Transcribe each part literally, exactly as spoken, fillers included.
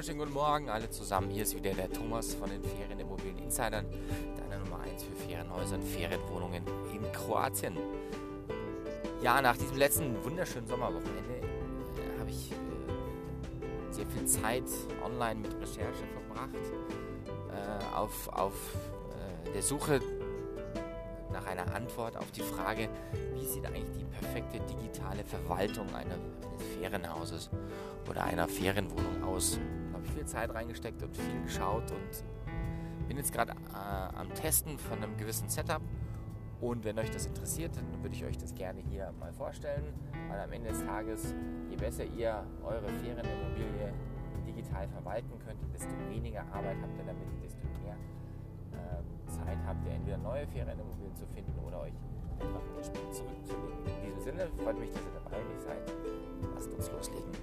wunderschönen guten Morgen alle zusammen. Hier ist wieder der Thomas von den Ferienimmobilien Insidern, deiner Nummer eins für Ferienhäuser und Ferienwohnungen in Kroatien. Ja, nach diesem letzten wunderschönen Sommerwochenende äh, habe ich äh, sehr viel Zeit online mit Recherche verbracht, äh, auf, auf äh, der Suche nach einer Antwort auf die Frage, wie sieht eigentlich die perfekte digitale Verwaltung einer, eines Ferienhauses oder einer Ferienwohnung aus. Da habe ich viel Zeit reingesteckt und viel geschaut und bin jetzt gerade äh, am Testen von einem gewissen Setup. Und wenn euch das interessiert, dann würde ich euch das gerne hier mal vorstellen, weil am Ende des Tages, je besser ihr eure Ferienimmobilie digital verwalten könnt, desto weniger Arbeit habt ihr damit, desto mehr Zeit habt ihr, entweder neue Ferienimmobilien zu finden oder euch einfach in das Spiel zurückzulegen. In diesem Sinne freut mich, dass ihr dabei seid. Lasst uns loslegen.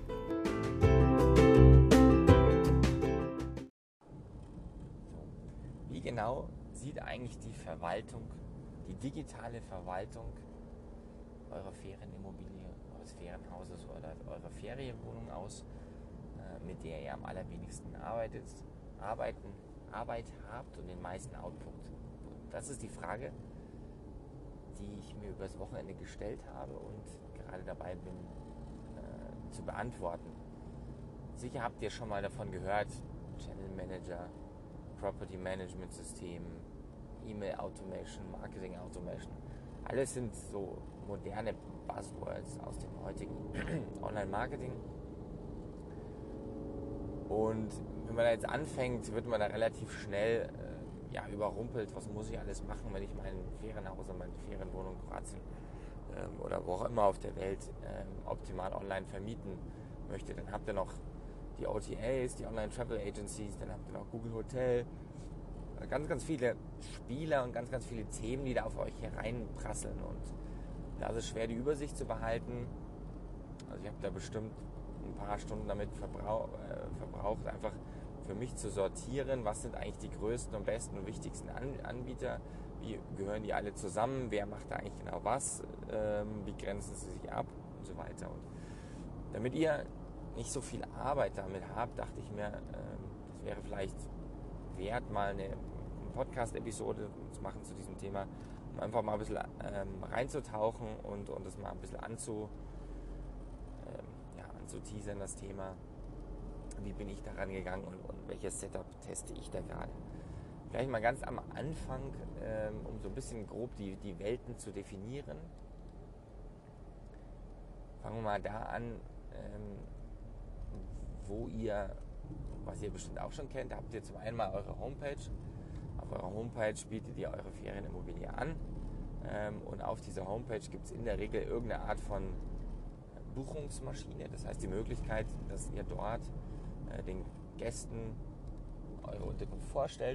So. Wie genau sieht eigentlich die Verwaltung, die digitale Verwaltung eurer Ferienimmobilie, eures Ferienhauses oder eurer Ferienwohnung aus, mit der ihr am allerwenigsten arbeitet, arbeiten Arbeit habt und den meisten Output? Das ist die Frage, die ich mir übers Wochenende gestellt habe und gerade dabei bin äh, zu beantworten. Sicher habt ihr schon mal davon gehört, Channel Manager, Property Management System, E-Mail Automation, Marketing Automation. Alles sind so moderne Buzzwords aus dem heutigen Online-Marketing. Und wenn man da jetzt anfängt, wird man da relativ schnell äh, ja, überrumpelt. Was muss ich alles machen, wenn ich mein Ferienhaus oder meine Ferienwohnung in Kroatien ähm, oder wo auch immer auf der Welt ähm, optimal online vermieten möchte? Dann habt ihr noch die O T As, die Online Travel Agencies, dann habt ihr noch Google Hotel. Äh, ganz, ganz viele Spieler und ganz, ganz viele Themen, die da auf euch hereinprasseln. Und da ist es schwer, die Übersicht zu behalten. Also ich habe da bestimmt ein paar Stunden damit verbrauch, äh, verbraucht, einfach für mich zu sortieren, was sind eigentlich die größten und besten und wichtigsten An- Anbieter, wie gehören die alle zusammen, wer macht da eigentlich genau was, ähm, wie grenzen sie sich ab und so weiter. Und damit ihr nicht so viel Arbeit damit habt, dachte ich mir, ähm, das wäre vielleicht wert, mal eine, eine Podcast-Episode zu machen zu diesem Thema, um einfach mal ein bisschen ähm, reinzutauchen und, und das mal ein bisschen anzu zu teasern, das Thema, wie bin ich daran gegangen und, und welches Setup teste ich da gerade. Vielleicht mal ganz am Anfang, ähm, um so ein bisschen grob die, die Welten zu definieren. Fangen wir mal da an, ähm, wo ihr, was ihr bestimmt auch schon kennt, habt ihr zum einen mal eure Homepage. Auf eurer Homepage bietet ihr eure Ferienimmobilie an ähm, und auf dieser Homepage gibt es in der Regel irgendeine Art von Buchungsmaschine, das heißt die Möglichkeit, dass ihr dort äh, den Gästen eure Unterkunft vorstellt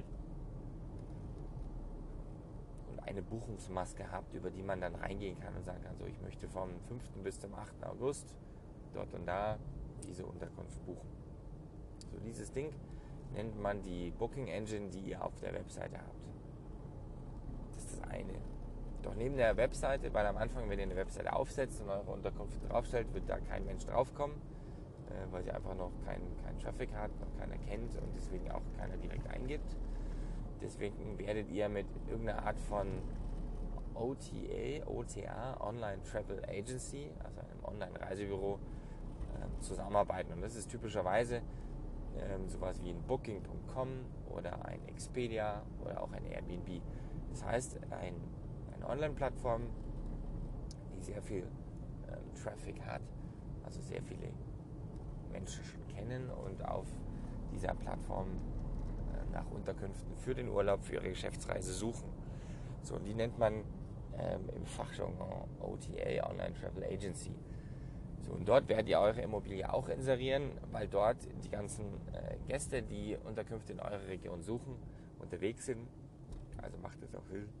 und eine Buchungsmaske habt, über die man dann reingehen kann und sagen kann, so ich möchte vom fünften bis zum achten August dort und da diese Unterkunft buchen. So dieses Ding nennt man die Booking Engine, die ihr auf der Webseite habt. Das ist das eine. Doch neben der Webseite, weil am Anfang, wenn ihr eine Webseite aufsetzt und eure Unterkunft draufstellt, wird da kein Mensch draufkommen, äh, weil sie einfach noch keinen kein Traffic hat, noch keiner kennt und deswegen auch keiner direkt eingibt. Deswegen werdet ihr mit irgendeiner Art von O T A, O T A, Online Travel Agency, also einem Online-Reisebüro, äh, zusammenarbeiten. Und das ist typischerweise äh, sowas wie ein Booking Punkt com oder ein Expedia oder auch ein Airbnb. Das heißt, ein Online-Plattform, die sehr viel ähm, Traffic hat, also sehr viele Menschen schon kennen und auf dieser Plattform äh, nach Unterkünften für den Urlaub, für ihre Geschäftsreise suchen. So, und die nennt man ähm, im Fachjargon O T A, Online Travel Agency. So, und dort werdet ihr eure Immobilie auch inserieren, weil dort die ganzen äh, Gäste, die Unterkünfte in eurer Region suchen, unterwegs sind. Also macht es auch Sinn,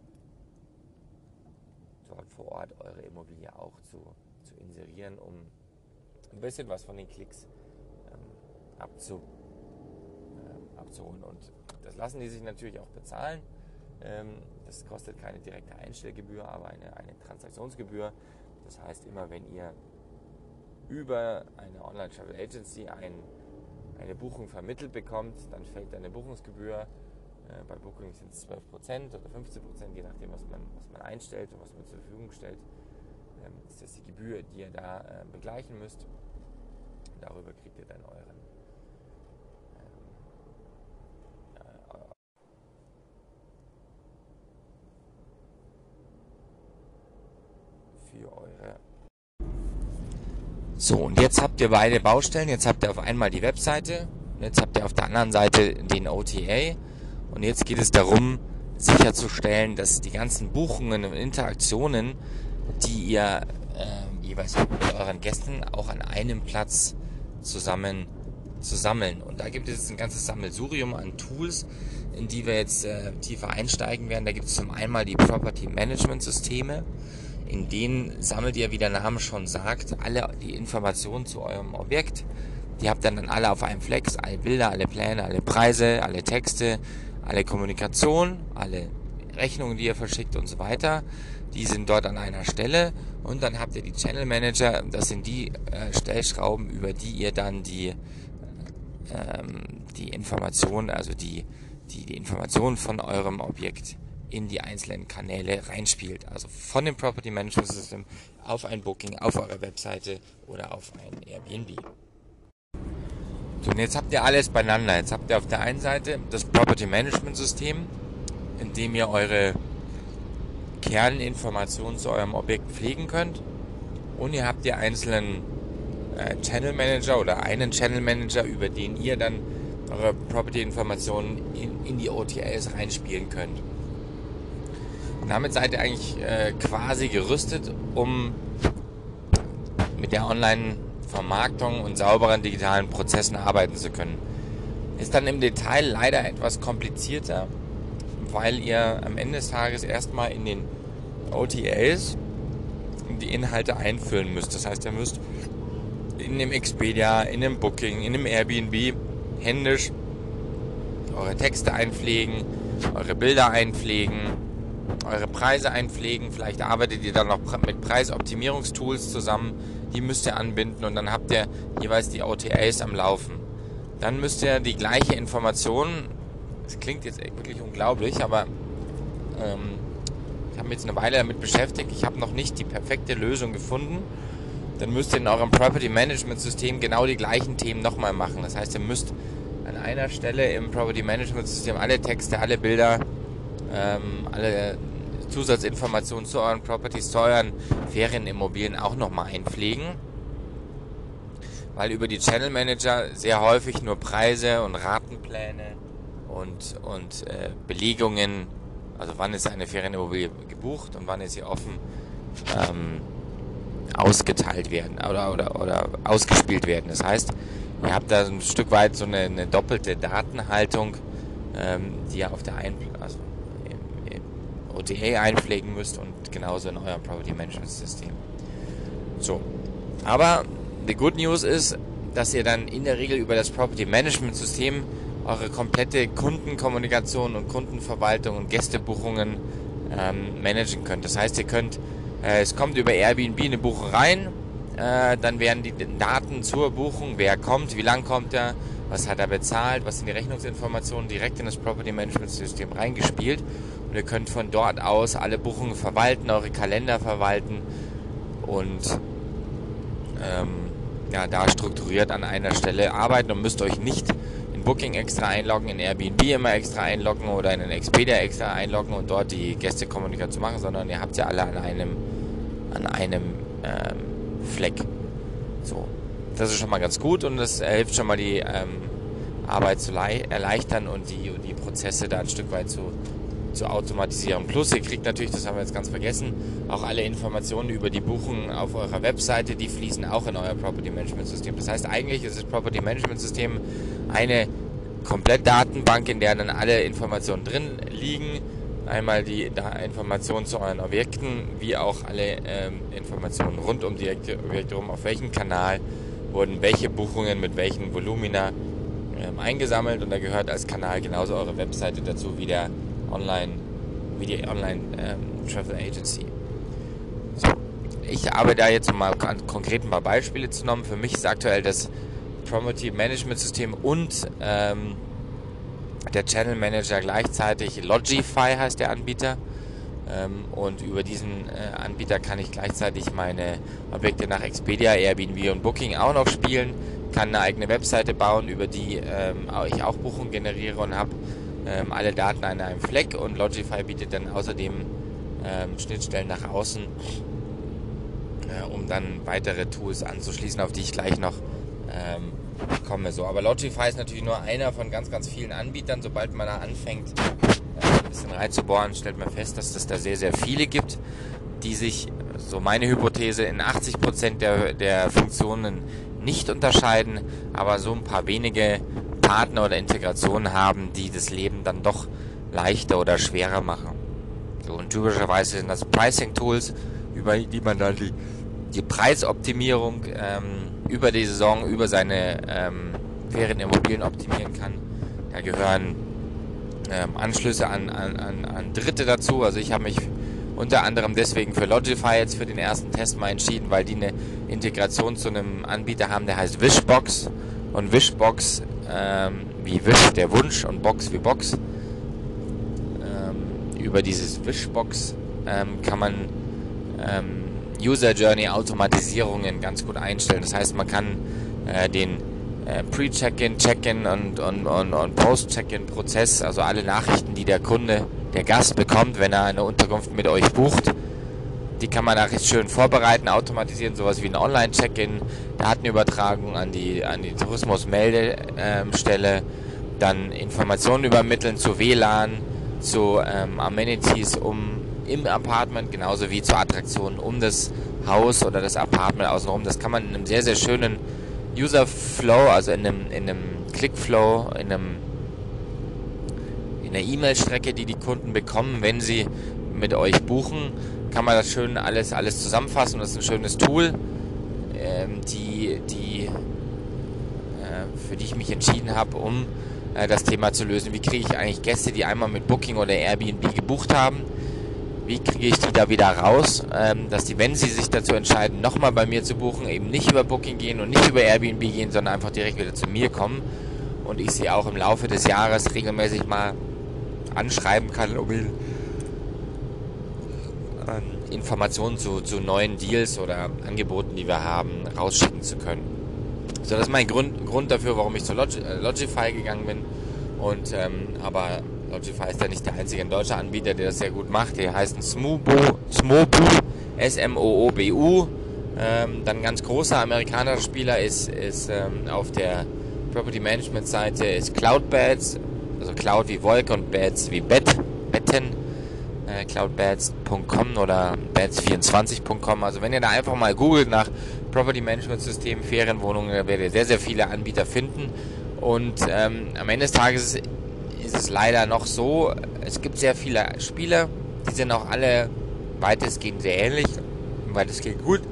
dort vor Ort eure Immobilie auch zu, zu inserieren, um ein bisschen was von den Klicks ähm, abzu, äh, abzuholen. Und das lassen die sich natürlich auch bezahlen. Ähm, das kostet keine direkte Einstellgebühr, aber eine, eine Transaktionsgebühr. Das heißt, immer wenn ihr über eine Online-Travel Agency ein, eine Buchung vermittelt bekommt, dann fällt eine Buchungsgebühr. Äh, bei Booking sind es zwölf Prozent oder fünfzehn Prozent, je nachdem, was man, was man einstellt und was man zur Verfügung stellt. Ähm, ist das die Gebühr, die ihr da äh, begleichen müsst. Darüber kriegt ihr dann euren ähm, äh, für eure. So, und jetzt habt ihr beide Baustellen. Jetzt habt ihr auf einmal die Webseite und jetzt habt ihr auf der anderen Seite den O T A. Und jetzt geht es darum, sicherzustellen, dass die ganzen Buchungen und Interaktionen, die ihr äh, jeweils mit euren Gästen auch an einem Platz zusammen zu sammeln. Und da gibt es ein ganzes Sammelsurium an Tools, in die wir jetzt äh, tiefer einsteigen werden. Da gibt es zum einen die Property Management Systeme, in denen sammelt ihr, wie der Name schon sagt, alle die Informationen zu eurem Objekt. Die habt ihr dann alle auf einem Fleck, alle Bilder, alle Pläne, alle Preise, alle Texte, alle Kommunikation, alle Rechnungen, die ihr verschickt und so weiter. Die sind dort an einer Stelle. Und dann habt ihr die Channel Manager, das sind die äh, Stellschrauben, über die ihr dann die, ähm, die Informationen, also die, die, die Informationen von eurem Objekt in die einzelnen Kanäle reinspielt. Also von dem Property Management System auf ein Booking, auf eure Webseite oder auf ein Airbnb. So, und jetzt habt ihr alles beieinander. Jetzt habt ihr auf der einen Seite das Property Management System, in dem ihr eure Kerninformationen zu eurem Objekt pflegen könnt. Und ihr habt die einzelnen äh, Channel Manager oder einen Channel Manager, über den ihr dann eure Property-Informationen in, in die O T As reinspielen könnt. Und damit seid ihr eigentlich äh, quasi gerüstet, um mit der Online-Vermarktung und sauberen digitalen Prozessen arbeiten zu können. Ist dann im Detail leider etwas komplizierter, weil ihr am Ende des Tages erstmal in den O T As die Inhalte einfüllen müsst. Das heißt, ihr müsst in dem Expedia, in dem Booking, in dem Airbnb händisch eure Texte einpflegen, eure Bilder einpflegen, eure Preise einpflegen. Vielleicht arbeitet ihr dann noch mit Preisoptimierungstools zusammen. Die müsst ihr anbinden und dann habt ihr jeweils die O T As am Laufen. Dann müsst ihr die gleiche Information, das klingt jetzt wirklich unglaublich, aber ähm, ich habe mich jetzt eine Weile damit beschäftigt. Ich habe noch nicht die perfekte Lösung gefunden. Dann müsst ihr in eurem Property Management System genau die gleichen Themen nochmal machen. Das heißt, ihr müsst an einer Stelle im Property Management System alle Texte, alle Bilder, ähm, alle Zusatzinformationen zu euren Properties, zu euren Ferienimmobilien auch nochmal einpflegen. Weil über die Channel Manager sehr häufig nur Preise und Ratenpläne und, und äh, Belegungen, also wann ist eine Ferienimmobilie gebucht und wann ist sie offen, ähm, ausgeteilt werden oder, oder, oder ausgespielt werden. Das heißt, ihr habt da ein Stück weit so eine, eine doppelte Datenhaltung, ähm, die ihr auf der ein, also im, im O T A einpflegen müsst und genauso in eurem Property Management System. So, aber die Good News ist, dass ihr dann in der Regel über das Property Management System eure komplette Kundenkommunikation und Kundenverwaltung und Gästebuchungen ähm, managen könnt. Das heißt, ihr könnt, äh, es kommt über Airbnb eine Buchung rein, äh, dann werden die Daten zur Buchung, wer kommt, wie lang kommt er, was hat er bezahlt, was sind die Rechnungsinformationen, direkt in das Property Management System reingespielt und ihr könnt von dort aus alle Buchungen verwalten, eure Kalender verwalten und ähm, ja, da strukturiert an einer Stelle arbeiten und müsst euch nicht in Booking extra einloggen, in Airbnb immer extra einloggen oder in den Expedia extra einloggen und dort die Gästekommunikation machen, sondern ihr habt sie alle an einem an einem ähm, Fleck. So, das ist schon mal ganz gut und das äh, hilft schon mal die ähm, Arbeit zu erleichtern und die, die Prozesse da ein Stück weit zu, zu automatisieren. Plus ihr kriegt natürlich, das haben wir jetzt ganz vergessen, auch alle Informationen über die Buchungen auf eurer Webseite, die fließen auch in euer Property Management System. Das heißt, eigentlich ist das Property Management System eine Komplettdatenbank, in der dann alle Informationen drin liegen. Einmal die Informationen zu euren Objekten, wie auch alle ähm, Informationen rund um die Objekte rum, auf welchem Kanal wurden welche Buchungen mit welchen Volumina ähm, eingesammelt und da gehört als Kanal genauso eure Webseite dazu wie der Online, wie die Online ähm, Travel Agency. So, ich habe da jetzt mal konkret ein paar Beispiele zu nehmen. Für mich ist aktuell das Property Management System und ähm, der Channel Manager gleichzeitig. Logify heißt der Anbieter. Ähm, und über diesen äh, Anbieter kann ich gleichzeitig meine Objekte nach Expedia, Airbnb und Booking auch noch spielen. Kann eine eigene Webseite bauen, über die ähm, ich auch Buchungen generiere und habe ähm, alle Daten an einem Fleck. Und Logify bietet dann außerdem ähm, Schnittstellen nach außen, äh, um dann weitere Tools anzuschließen, auf die ich gleich noch ähm, komme. So, aber Logify ist natürlich nur einer von ganz, ganz vielen Anbietern. Sobald man da anfängt, äh, ein bisschen reinzubohren, stellt man fest, dass es da sehr, sehr viele gibt, die sich, so meine Hypothese, in achtzig Prozent der, der Funktionen nicht unterscheiden, aber so ein paar wenige Partner oder Integrationen haben, die das Leben dann doch leichter oder schwerer machen. So, und typischerweise sind das Pricing-Tools, über die man dann die, die Preisoptimierung ähm, über die Saison, über seine ähm, Ferienimmobilien optimieren kann. Da gehören ähm, Anschlüsse an, an, an, an Dritte dazu. Also ich habe mich unter anderem deswegen für Logify jetzt für den ersten Test mal entschieden, weil die eine Integration zu einem Anbieter haben, der heißt Wishbox. Und Wishbox, ähm, wie Wish, der Wunsch, und Box wie Box. Ähm, über dieses Wishbox ähm, kann man ähm, User Journey Automatisierungen ganz gut einstellen. Das heißt, man kann äh, den äh, Pre-Check-In, Check-In und, und, und, und Post-Check-In-Prozess, also alle Nachrichten, die der Kunde, der Gast bekommt, wenn er eine Unterkunft mit euch bucht, die kann man da recht schön vorbereiten, automatisieren, sowas wie ein Online-Check-In, Datenübertragung an die, an die Tourismusmeldestelle, dann Informationen übermitteln zu W L A N, zu ähm, Amenities um im Apartment, genauso wie zu Attraktionen um das Haus oder das Apartment außenrum. Das kann man in einem sehr, sehr schönen User-Flow, also in einem, in einem Click-Flow, in einem in der E-Mail-Strecke, die die Kunden bekommen, wenn sie mit euch buchen, kann man das schön alles, alles zusammenfassen. Das ist ein schönes Tool, ähm, die, die, äh, für die ich mich entschieden habe, um äh, das Thema zu lösen. Wie kriege ich eigentlich Gäste, die einmal mit Booking oder Airbnb gebucht haben, wie kriege ich die da wieder raus, ähm, dass die, wenn sie sich dazu entscheiden, nochmal bei mir zu buchen, eben nicht über Booking gehen und nicht über Airbnb gehen, sondern einfach direkt wieder zu mir kommen und ich sie auch im Laufe des Jahres regelmäßig mal anschreiben kann, um ihnen ähm, Informationen zu, zu neuen Deals oder Angeboten, die wir haben, rausschicken zu können. So, das ist mein Grund, Grund dafür, warum ich zu Log- äh, Logify gegangen bin. Und ähm, aber Logify ist ja nicht der einzige deutsche Anbieter, der das sehr gut macht. Die heißen Smobu, Smobu, S M O O B U. Ähm, dann ein ganz großer amerikanischer Spieler ist, ist ähm, auf der Property Management Seite ist Cloudbeds, also Cloud wie Wolke und Beds wie Bett, Betten, äh, cloudbeds punkt com oder beds vierundzwanzig punkt com. Also wenn ihr da einfach mal googelt nach Property Management System, Ferienwohnungen, da werdet ihr sehr, sehr viele Anbieter finden. Und ähm, am Ende des Tages ist es leider noch so, es gibt sehr viele Spieler, die sind auch alle weitestgehend sehr ähnlich, weitestgehend gut.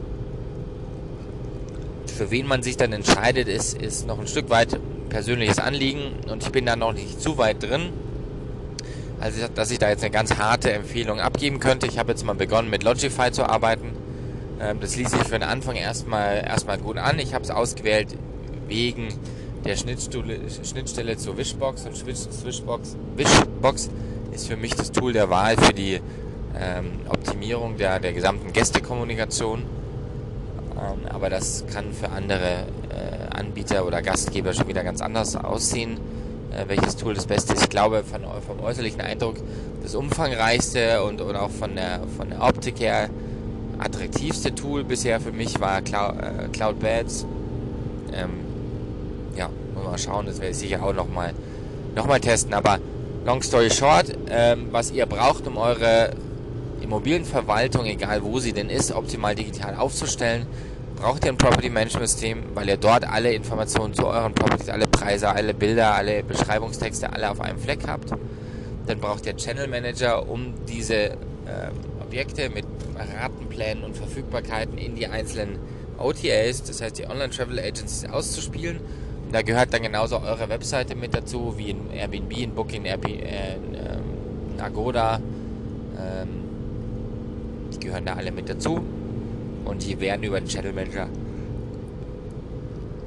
Für wen man sich dann entscheidet, ist, ist noch ein Stück weit persönliches Anliegen und ich bin da noch nicht zu weit drin, also dass ich da jetzt eine ganz harte Empfehlung abgeben könnte. Ich habe jetzt mal begonnen mit Logify zu arbeiten. Ähm, das ließ sich für den Anfang erstmal erstmal gut an. Ich habe es ausgewählt wegen der Schnittstelle, Schnittstelle zur Wishbox und Wishbox, Wishbox ist für mich das Tool der Wahl für die ähm, Optimierung der, der gesamten Gästekommunikation. Ähm, aber das kann für andere äh, Anbieter oder Gastgeber schon wieder ganz anders aussehen, äh, welches Tool das Beste ist. Ich glaube, von, vom äußerlichen Eindruck das umfangreichste und, und auch von der, von der Optik her attraktivste Tool bisher für mich war Cloud, äh, Cloudbeds. Ähm, ja, muss mal schauen, das werde ich sicher auch nochmal noch mal testen. Aber long story short, ähm, was ihr braucht, um eure Immobilienverwaltung, egal wo sie denn ist, optimal digital aufzustellen, braucht ihr ein Property Management System, weil ihr dort alle Informationen zu euren Properties, alle Preise, alle Bilder, alle Beschreibungstexte, alle auf einem Fleck habt. Dann braucht ihr Channel Manager, um diese ähm, Objekte mit Ratenplänen und Verfügbarkeiten in die einzelnen O T As, das heißt die Online Travel Agencies, auszuspielen. Und da gehört dann genauso eure Webseite mit dazu, wie in Airbnb, in Booking, Airbnb, äh, in Agoda. Ähm, die gehören da alle mit dazu. Und die werden über den Channel Manager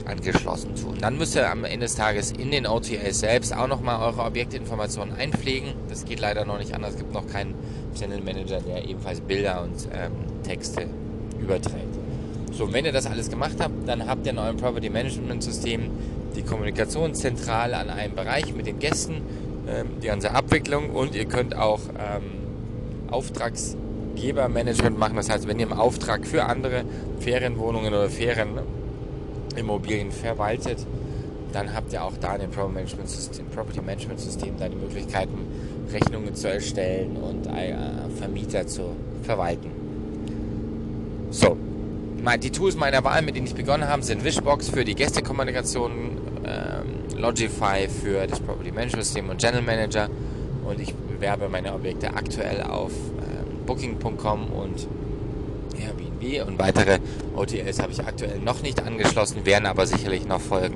angeschlossen zu. Und dann müsst ihr am Ende des Tages in den O T As selbst auch nochmal eure Objektinformationen einpflegen. Das geht leider noch nicht anders. Es gibt noch keinen Channel Manager, der ebenfalls Bilder und ähm, Texte überträgt. So, und wenn ihr das alles gemacht habt, dann habt ihr in eurem Property Management System die Kommunikationszentrale an einem Bereich mit den Gästen, ähm, die ganze Abwicklung, und ihr könnt auch ähm, Auftragsgebermanagement machen. Das heißt, wenn ihr im Auftrag für andere Ferienwohnungen oder Ferienimmobilien verwaltet, dann habt ihr auch da in dem Property Management System, Property Management System da die Möglichkeiten, Rechnungen zu erstellen und äh, Vermieter zu verwalten. So, die Tools meiner Wahl, mit denen ich begonnen habe, sind Wishbox für die Gästekommunikation, ähm, Logify für das Property Management System und Channel Manager, und ich bewerbe meine Objekte aktuell auf ähm, Booking Punkt com und Airbnb, und weitere O T As habe ich aktuell noch nicht angeschlossen, werden aber sicherlich noch folgen.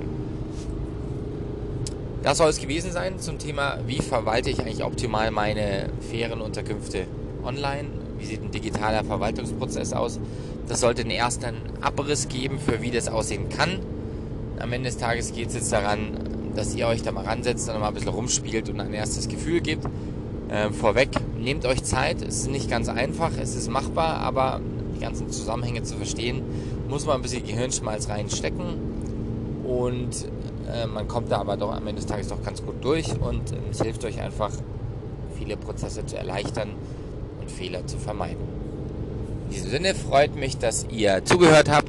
Das soll es gewesen sein zum Thema, wie verwalte ich eigentlich optimal meine Ferienunterkünfte online. Wie sieht ein digitaler Verwaltungsprozess aus? Das sollte einen ersten Abriss geben, für wie das aussehen kann. Am Ende des Tages geht es jetzt daran, dass ihr euch da mal ransetzt und mal ein bisschen rumspielt und ein erstes Gefühl gibt. Äh, vorweg, nehmt euch Zeit. Es ist nicht ganz einfach, es ist machbar, aber die ganzen Zusammenhänge zu verstehen, muss man ein bisschen Gehirnschmalz reinstecken. Und äh, man kommt da aber doch am Ende des Tages doch ganz gut durch, und äh, es hilft euch einfach, viele Prozesse zu erleichtern und Fehler zu vermeiden. In diesem Sinne freut mich, dass ihr zugehört habt.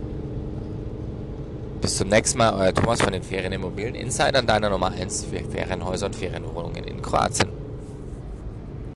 Bis zum nächsten Mal, euer Thomas von den Ferienimmobilien Insidern, deiner Nummer eins für Ferienhäuser und Ferienwohnungen in Kroatien.